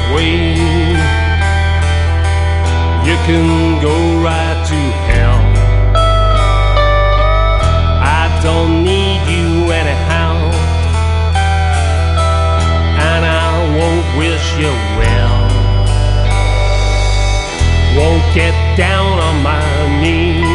way. You can go right to hell. I don't need you anyhow, and I won't wish you well. Won't get down on my knees